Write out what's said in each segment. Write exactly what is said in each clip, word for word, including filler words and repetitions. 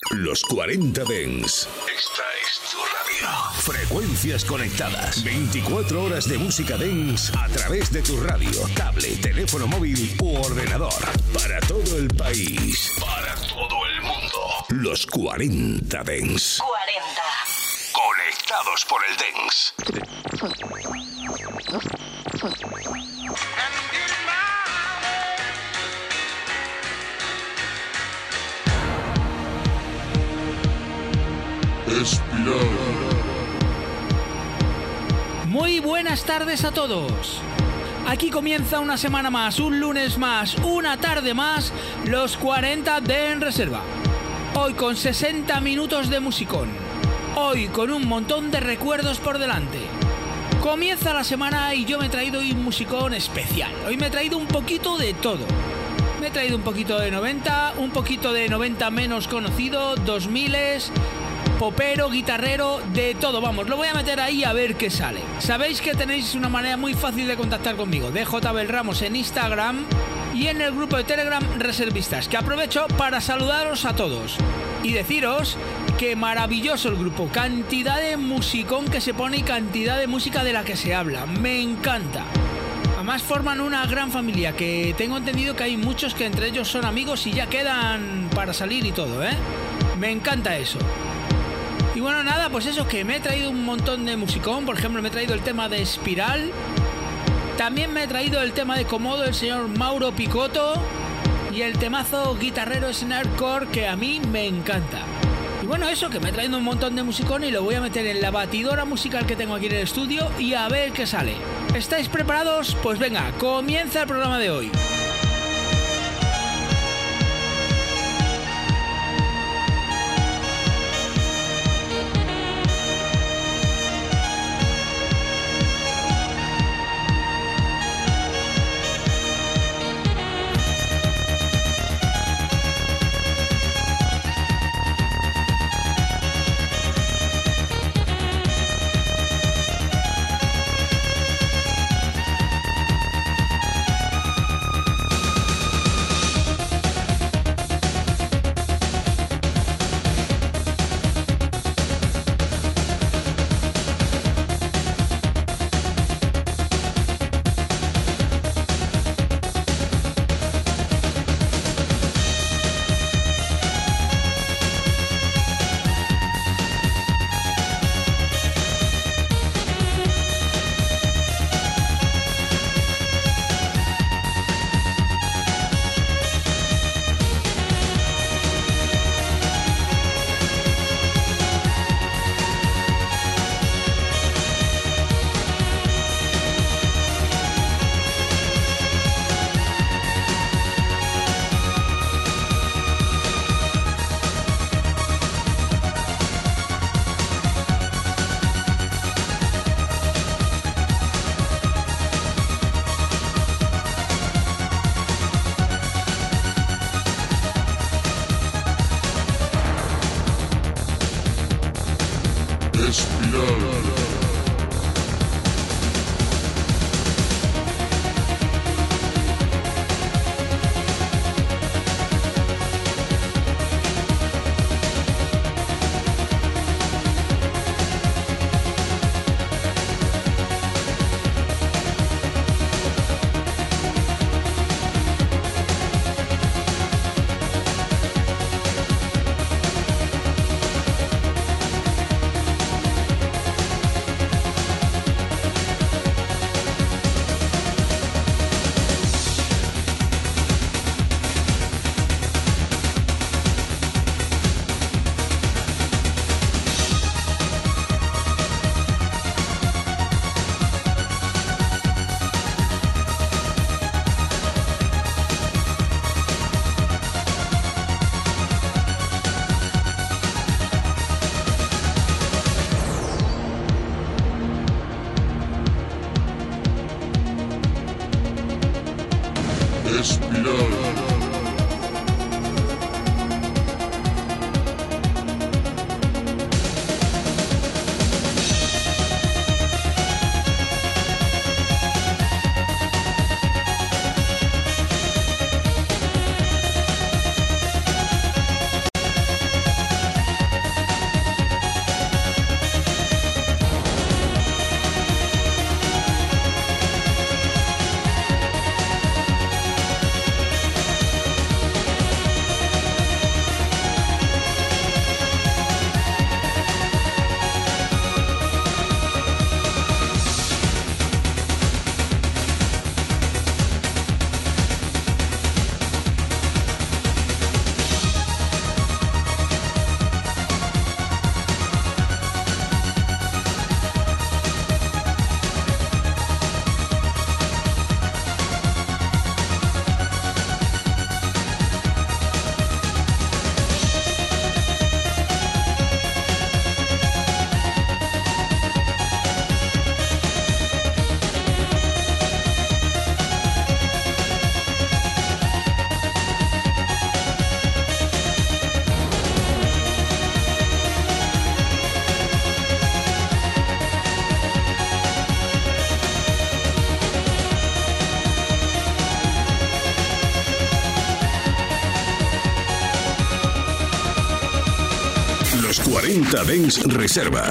Los cuarenta Dance. Esta es tu radio. Frecuencias conectadas. veinticuatro horas de música dance a través de tu radio, tablet, teléfono móvil u ordenador. Para todo el país. Para todo el mundo. Los cuarenta Dance. cuarenta. Conectados por el dance. Espiral. Muy buenas tardes a todos. Aquí comienza una semana más, un lunes más, una tarde más, los cuarenta de En Reserva. Hoy con sesenta minutos de musicón. Hoy con un montón de recuerdos por delante. Comienza la semana y yo me he traído hoy un musicón especial. Hoy me he traído un poquito de todo. Me he traído un poquito de noventa, un poquito de noventa menos conocido, dos miles... popero, guitarrero, de todo, vamos, lo voy a meter ahí a ver qué sale. Sabéis que tenéis una manera muy fácil de contactar conmigo, D J Abel Ramos en Instagram y en el grupo de Telegram Reservistas, que aprovecho para saludaros a todos y deciros que maravilloso el grupo, cantidad de musicón que se pone y cantidad de música de la que se habla, me encanta. Además forman una gran familia, que tengo entendido que hay muchos que entre ellos son amigos y ya quedan para salir y todo, ¿eh? Me encanta eso. Y bueno, nada, pues eso, que me he traído un montón de musicón. Por ejemplo, me he traído el tema de Espiral. También me he traído el tema de Comodo, el señor Mauro Picotto. Y el temazo guitarrero Snarecore, que a mí me encanta. Y bueno, eso, que me he traído un montón de musicón y lo voy a meter en la batidora musical que tengo aquí en el estudio y a ver qué sale. ¿Estáis preparados? Pues venga, comienza el programa de hoy. Los cuarenta Dance Reserva.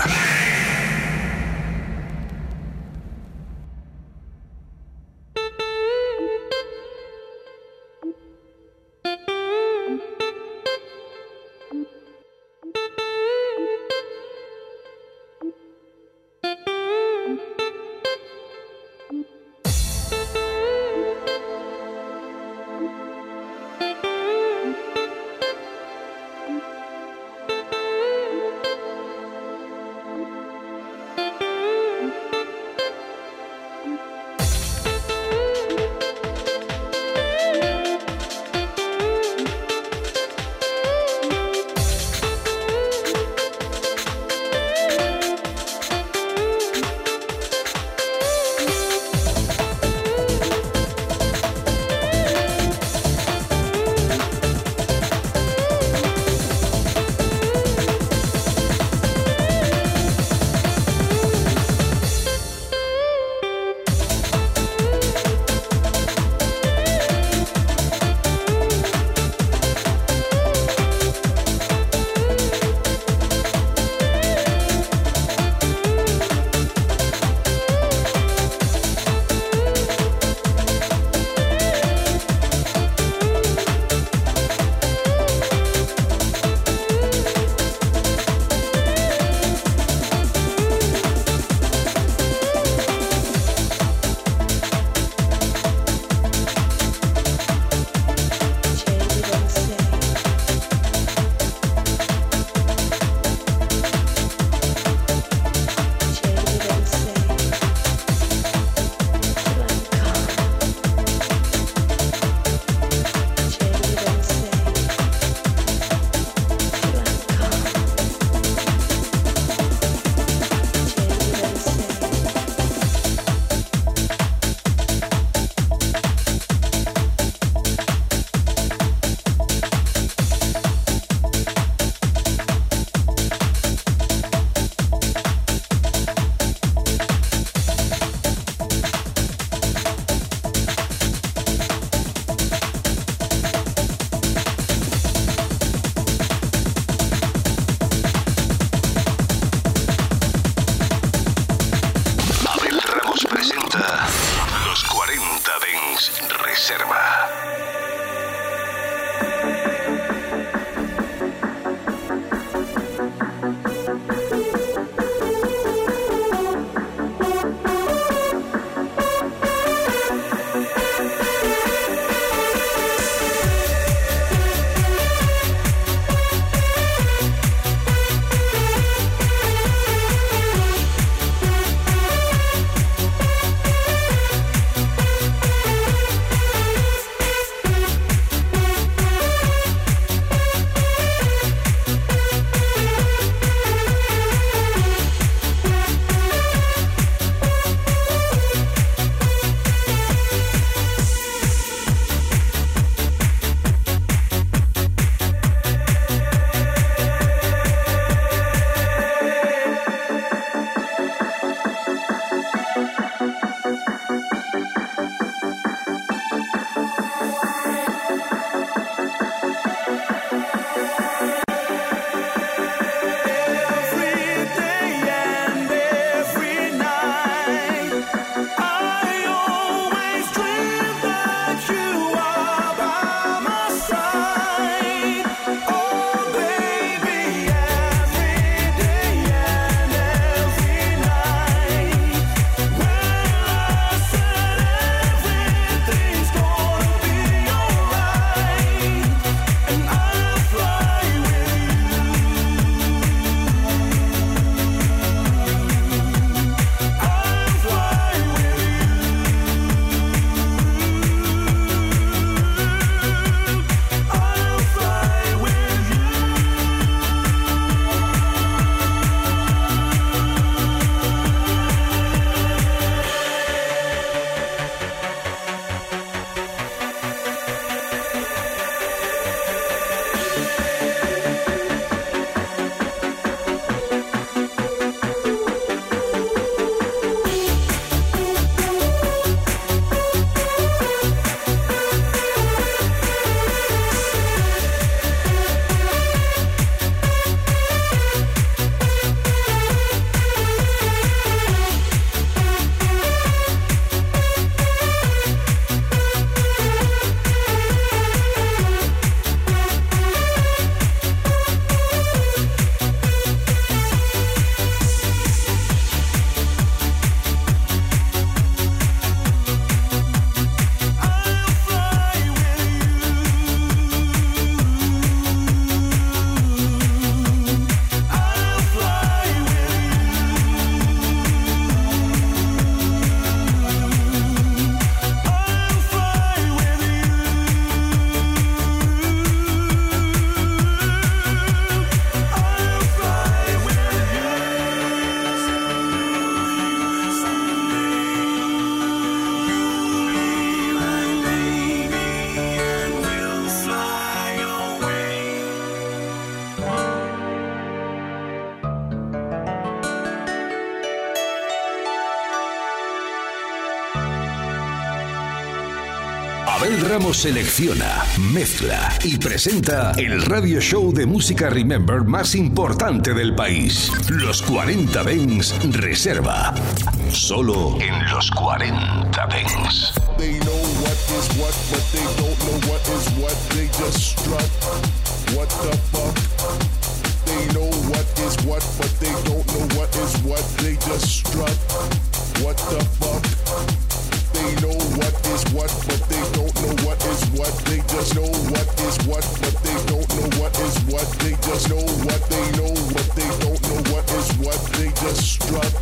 Abel Ramos selecciona, mezcla y presenta el radio show de música Remember más importante del país. Los cuarenta Dance Reserva. Solo en los cuarenta Dance. They know what is what, but they don't know what is what. They just strut. What the fuck? They know what is what, but they don't know what is what. They just strut. What the fuck? They know what is what, but they don't know what is what. They just know what is what, but they don't know what is what. They just know what they know, but they don't know what is what. They just strut.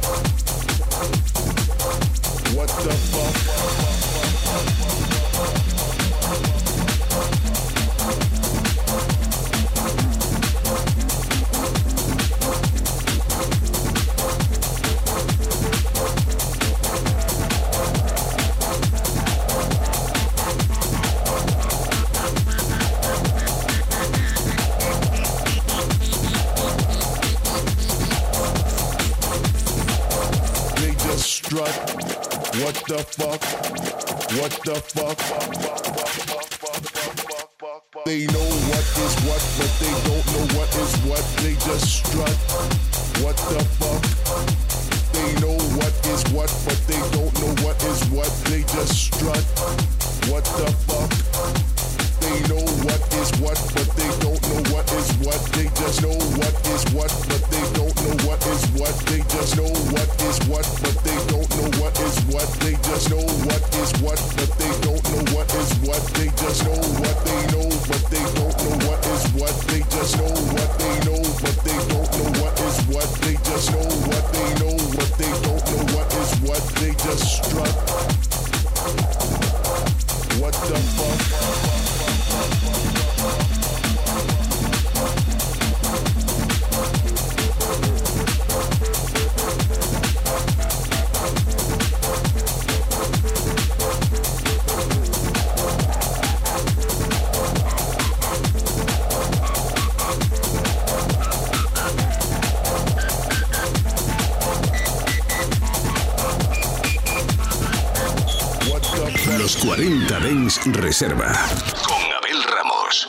What the fuck? What the fuck? What the fuck? They know what is what, but they don't know what is what. They just strut. What the fuck? They know what is what, but they don't know what is what. They just strut. What the fuck? They know what is what, but they don't know what is what. They just know what is what, but they don't know what is what. They just know what is what, but they don't know what is what. They just know what is what, but they don't know what is what. They just know what they know, but they don't know what is what. They just know what they know, but they don't know what is what. They just know what they know, but they don't know what is what. They just strut. What the fuck? Los cuarenta Dance Reserva. Con Abel Ramos.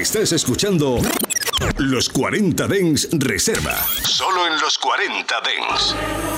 Estás escuchando Los cuarenta Dance Reserva. Solo en Los cuarenta Dance.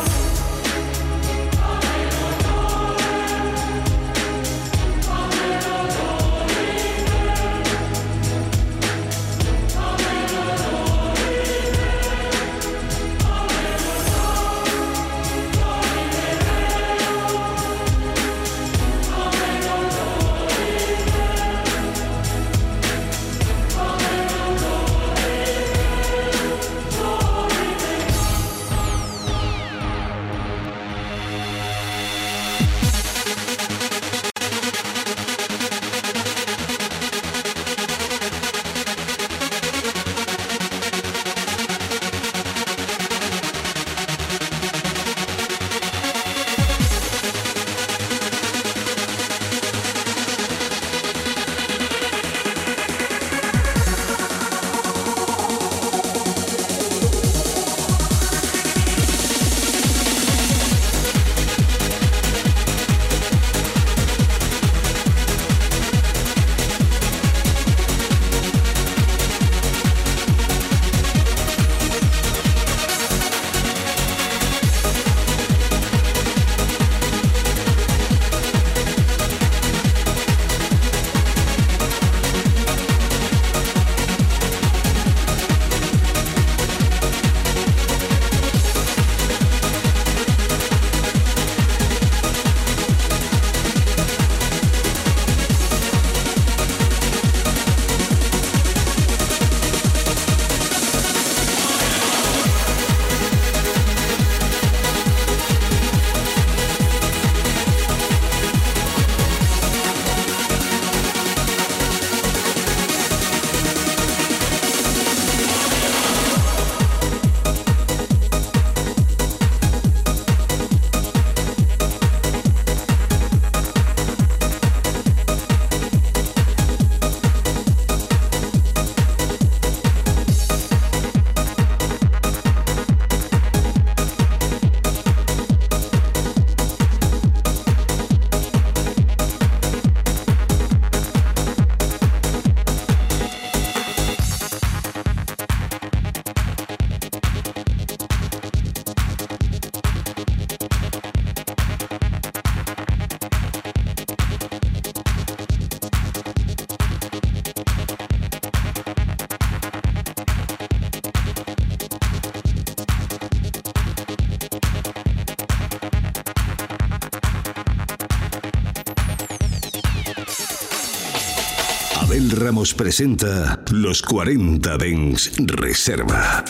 Abel Ramos presenta Los cuarenta Dance Reserva.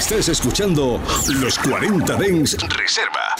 Estás escuchando Los cuarenta Dance Reserva.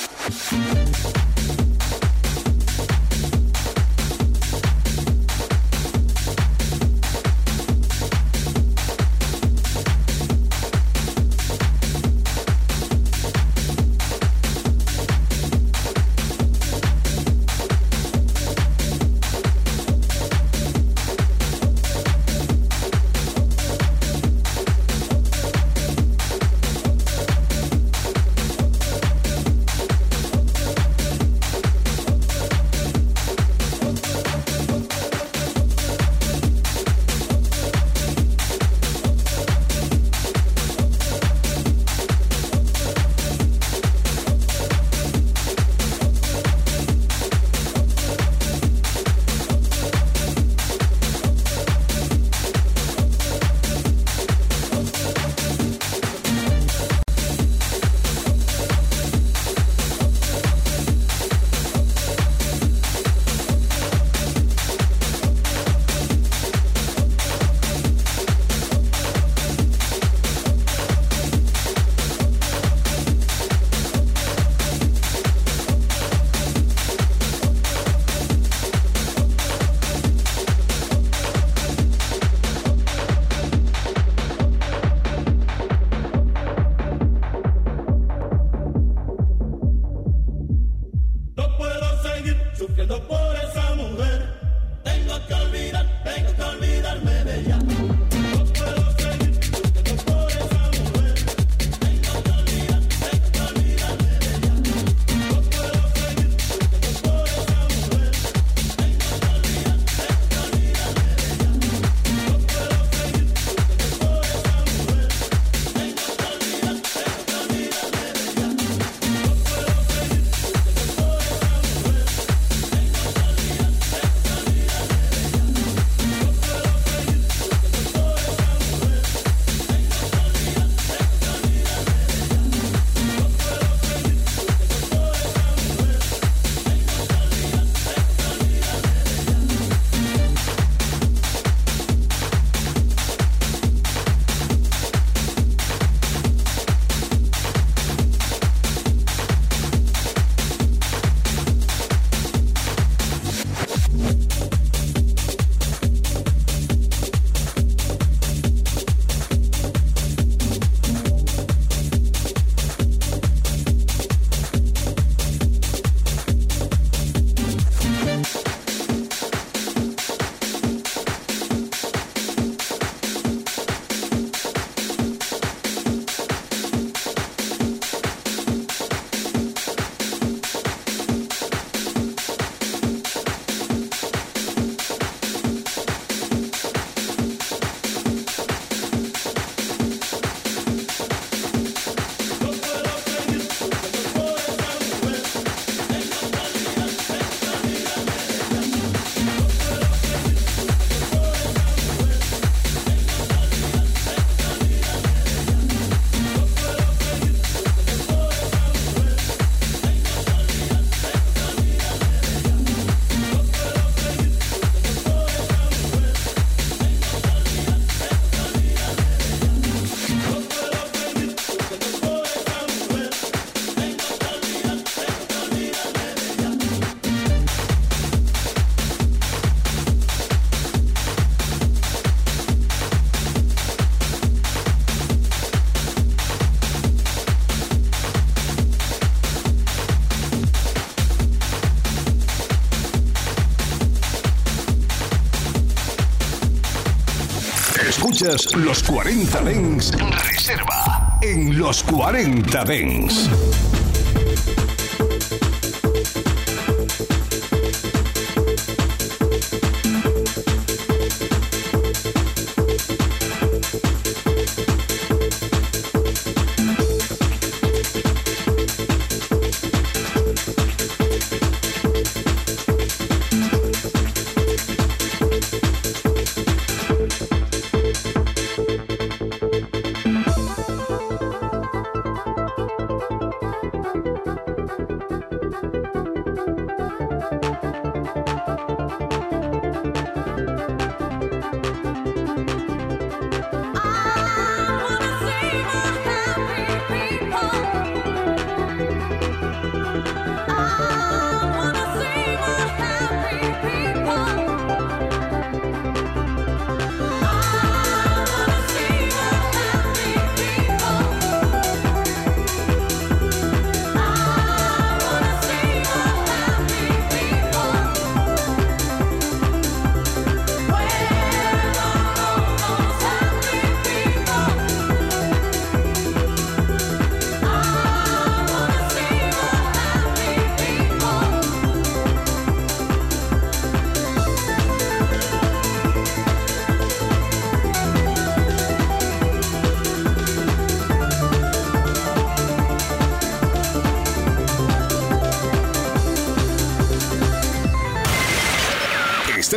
Escuchas Los cuarenta Dance Reserva en Los cuarenta Dance.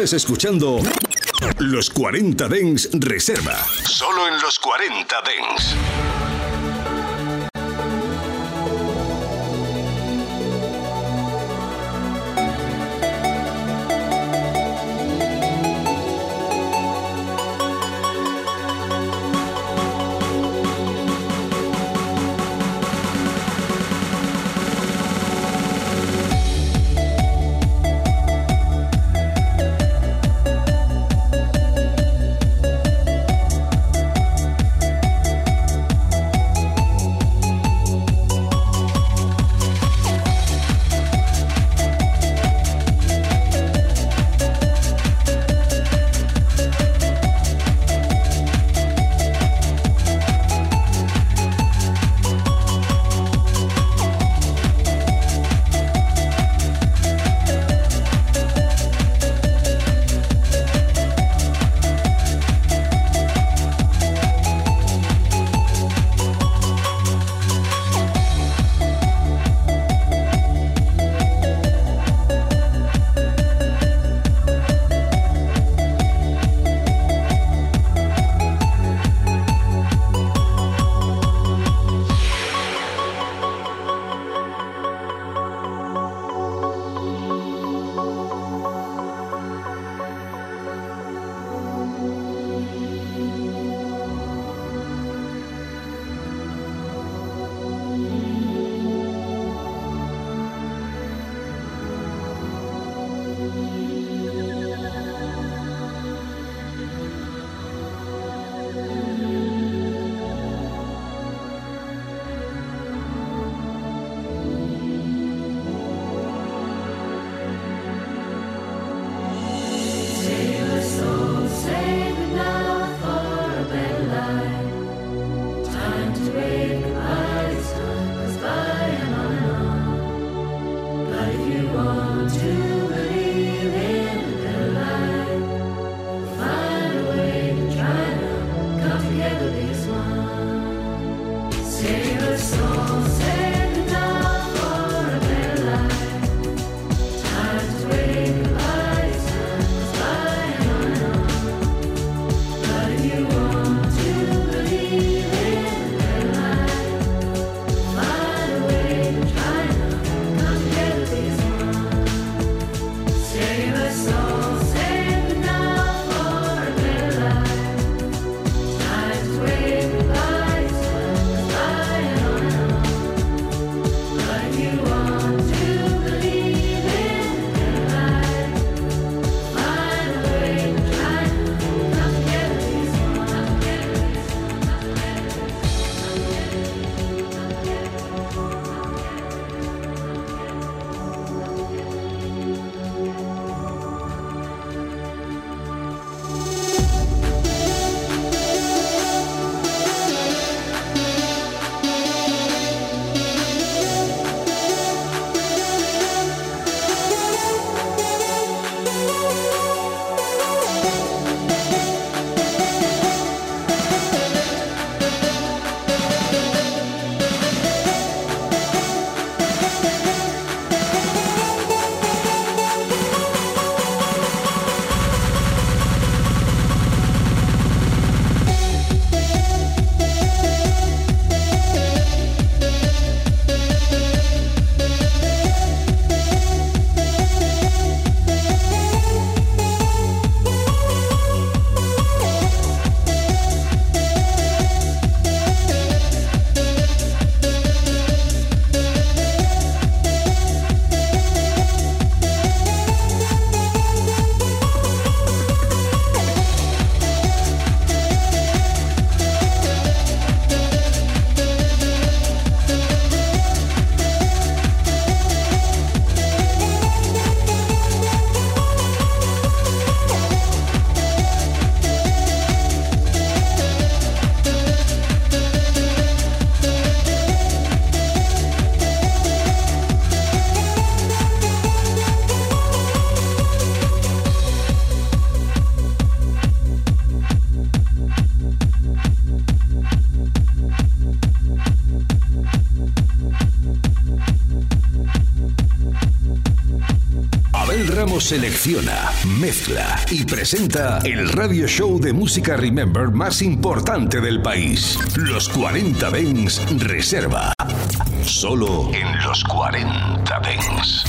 Estás escuchando Los cuarenta Dance Reserva. Solo en Los cuarenta Dance. selecciona, mezcla y presenta el radio show de música Remember más importante del país. Los cuarenta Dance Reserva. Solo en los cuarenta Dance.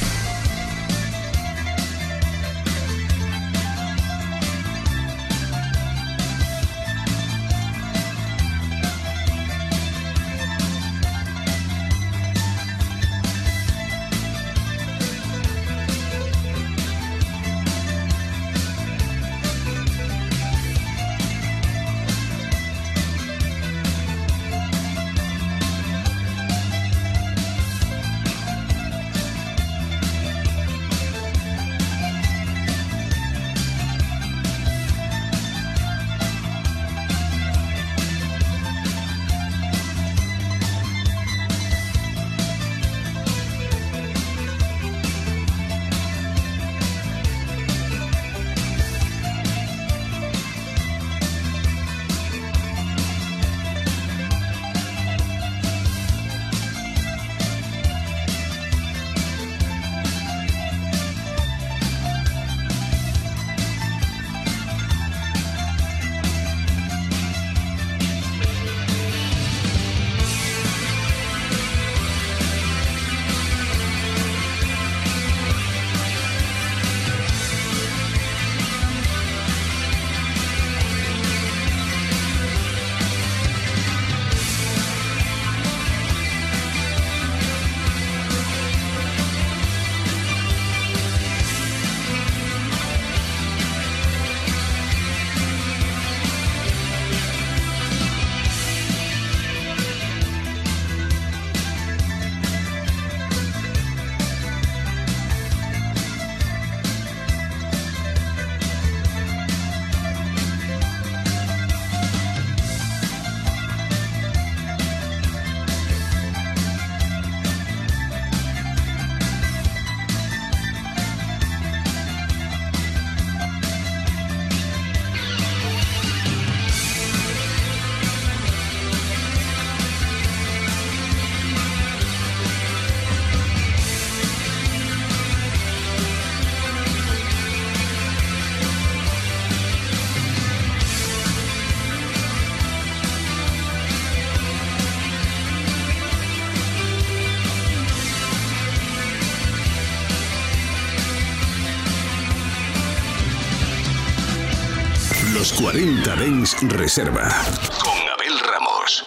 Los cuarenta Dance Reserva con Abel Ramos.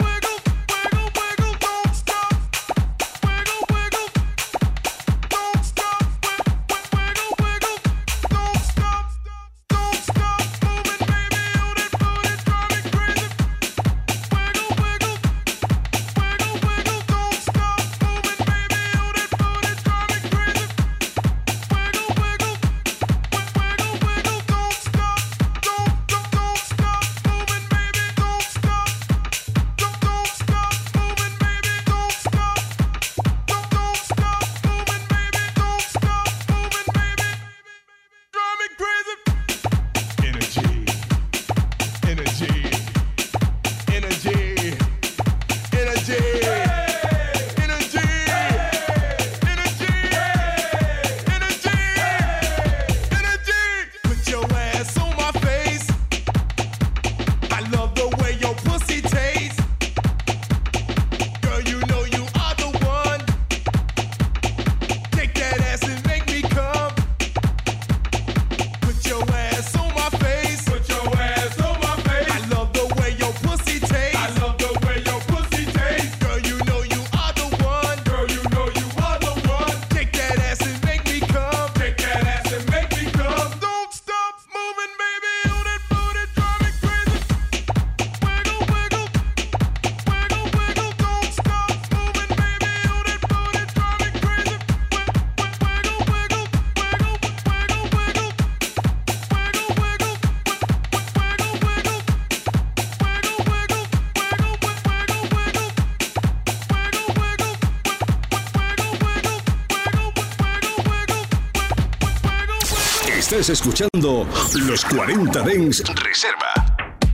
Don't Estás escuchando Los cuarenta Dance Reserva.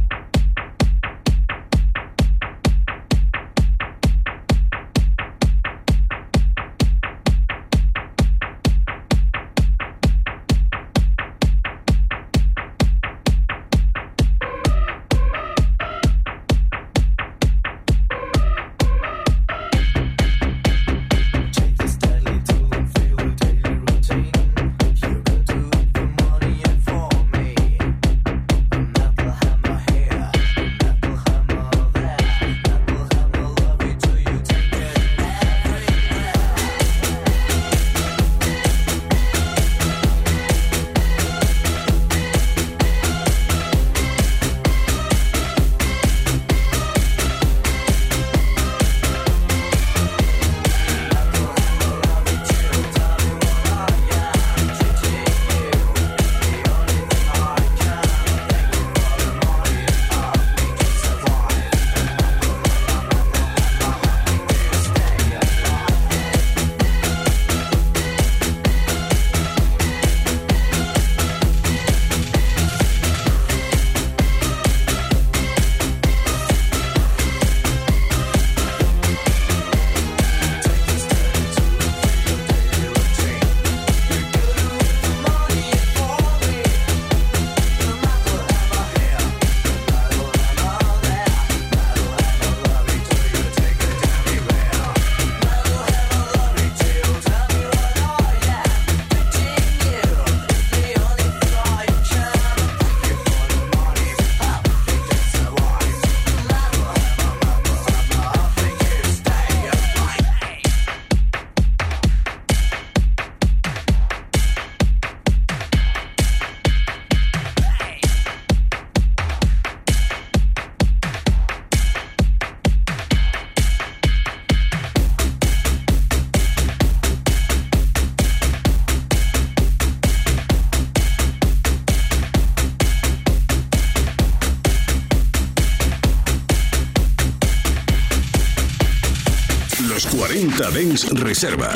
cuarenta Dance Reserva.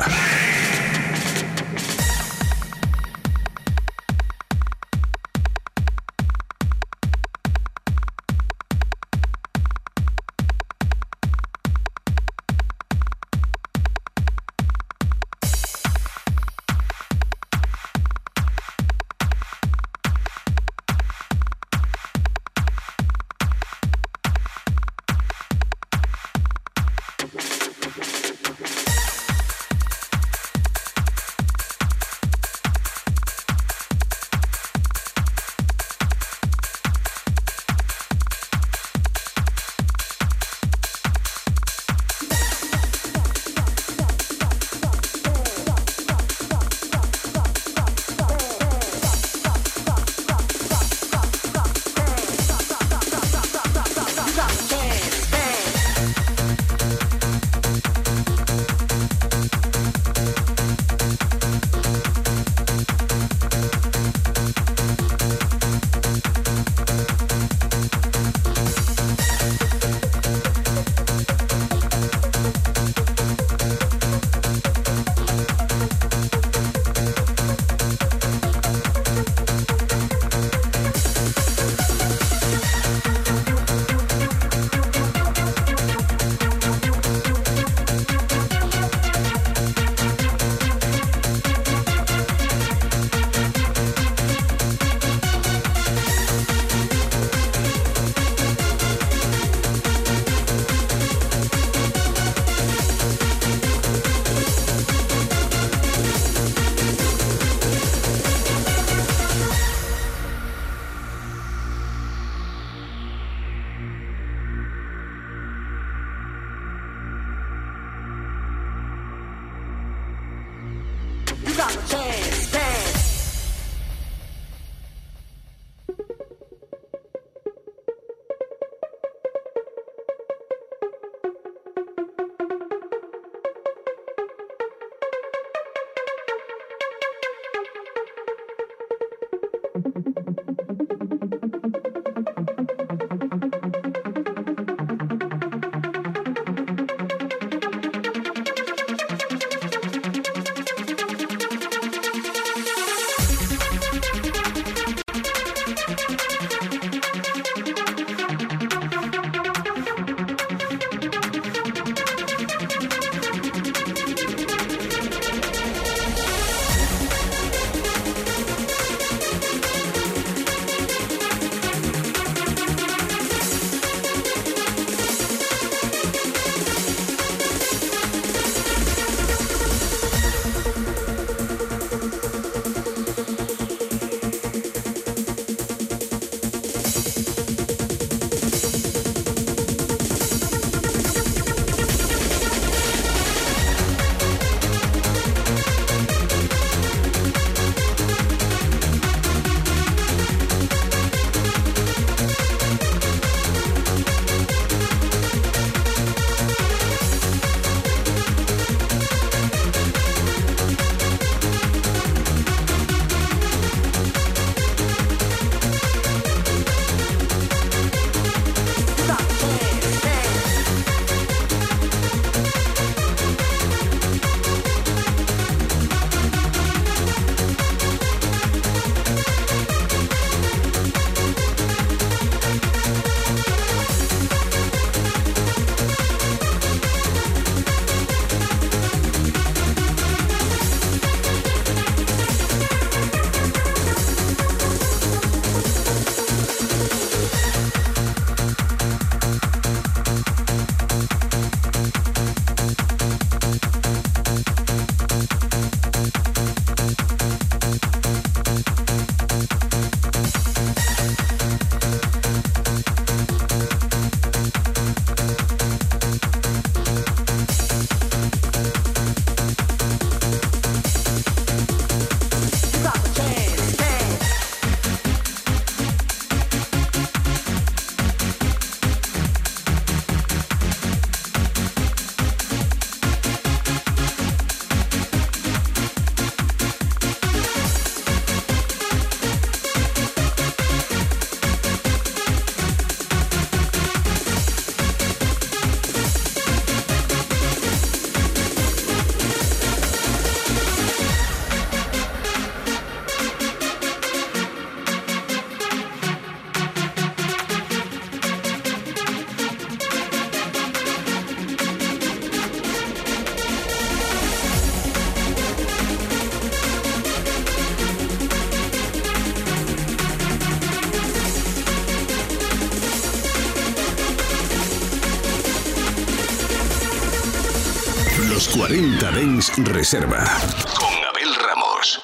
cuarenta Dance Reserva con Abel Ramos.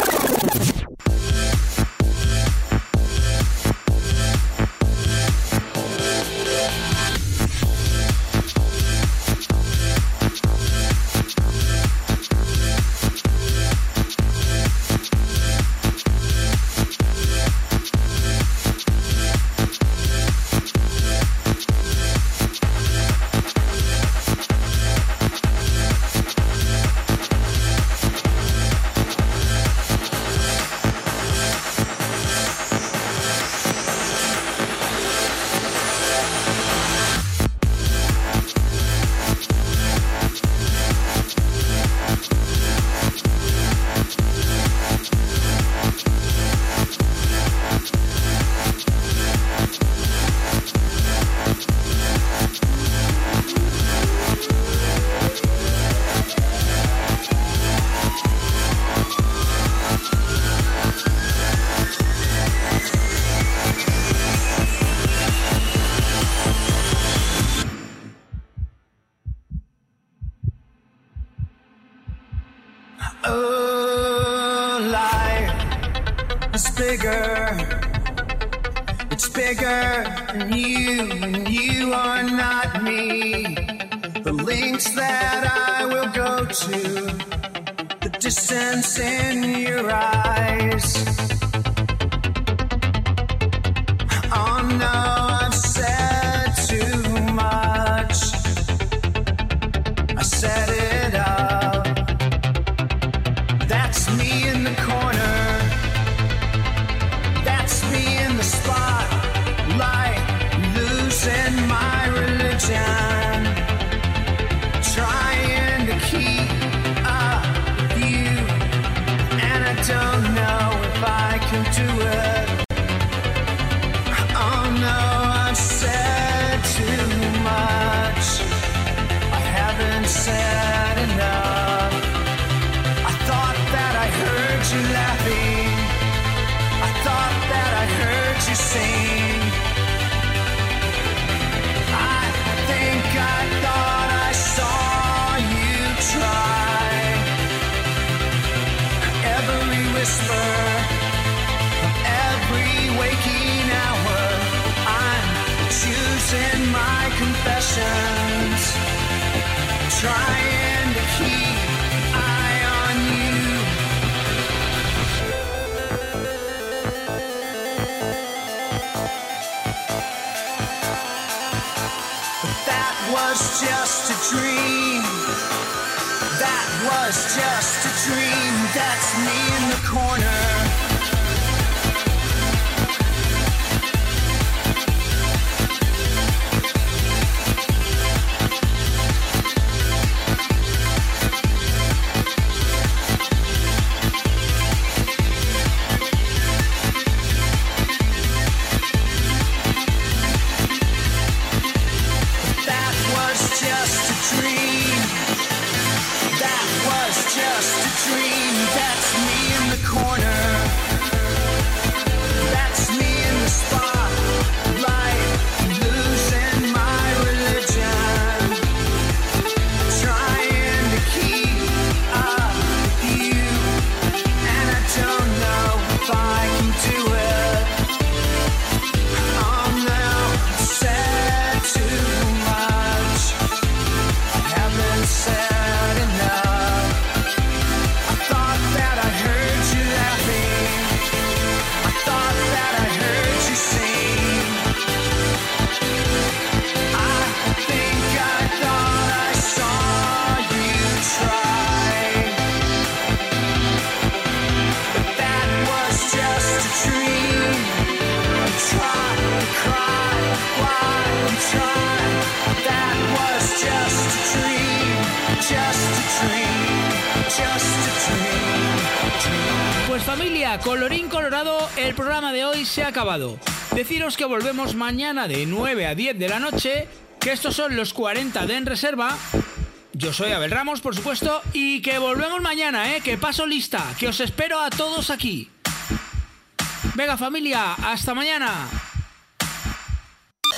Pues familia, colorín colorado, el programa de hoy se ha acabado. Deciros que volvemos mañana de nueve a diez de la noche, que estos son los cuarenta de En Reserva. Yo soy Abel Ramos, por supuesto, y que volvemos mañana, ¿eh? Que paso lista, que os espero a todos aquí. Venga familia, hasta mañana.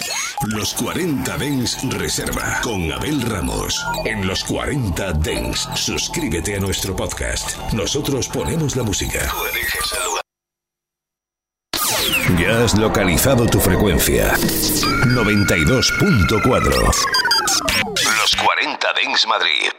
Los cuarenta Dance Reserva con Abel Ramos. En Los cuarenta Dance, suscríbete a nuestro podcast. Nosotros ponemos la música. Tú eliges el lugar. Ya has localizado tu frecuencia. noventa y dos punto cuatro. Los cuarenta Dance Madrid.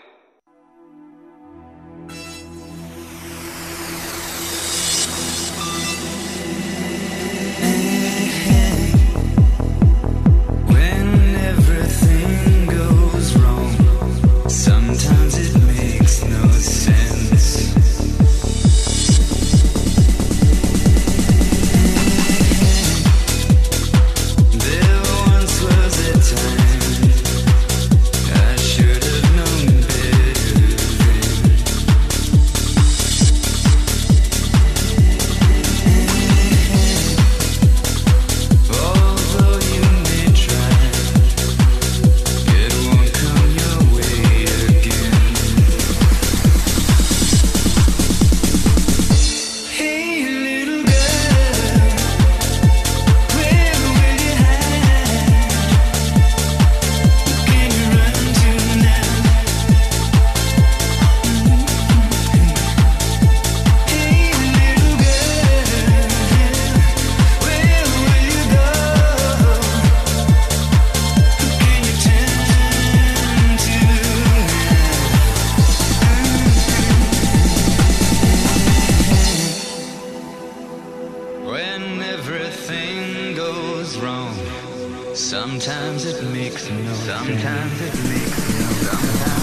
Sometimes it makes no sense. Sometimes it makes no sense.